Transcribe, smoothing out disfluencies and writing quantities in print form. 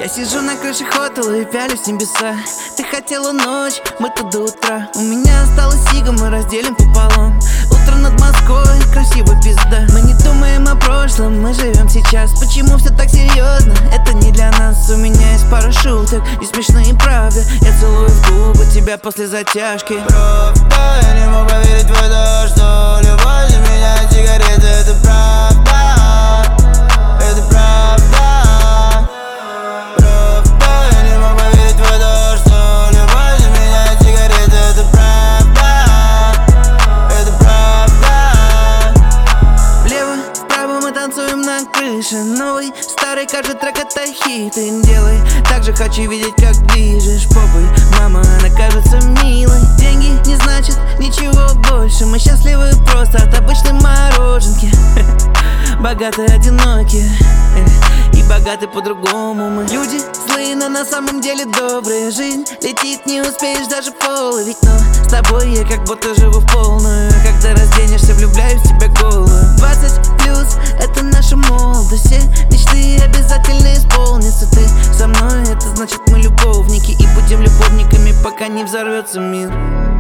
Я сижу на крыше хотела и пялюсь в небеса. Ты хотела ночь, мы тут до утра. У меня осталось сига, мы разделим пополам. Утро над Москвой, красиво пизда. Мы не думаем о прошлом, мы живем сейчас. Почему все так серьезно? Это не для нас. У меня есть пара шуток и смешные правды. Я целую в губы тебя после затяжки. Правда, я не мог поверить в это, что любовь для меня сигарета. Это правда, это правда. Правда, я не мог поверить в это, что любовь для меня сигарета. Это правда, это правда. Влево, вправо мы танцуем на крыше. Новый, старый, каждый трек это хит. И делай так же, хочу видеть, как движешь попой. Мама, она кажется милой. Деньги не значит ничего больше. Мы счастливы просто от обычной мороженки. Богатые, одинокие и богаты по-другому мы. Люди злые, но на самом деле добрые. Жизнь летит, не успеешь даже половить. Но с тобой я как будто живу в полную. Когда разденешься, влюбляюсь в тебя голую. 20 плюс, это наша молодость. Все мечты обязательно исполнятся. Ты со мной, это значит мы любовники. И будем любовниками, пока не взорвется мир.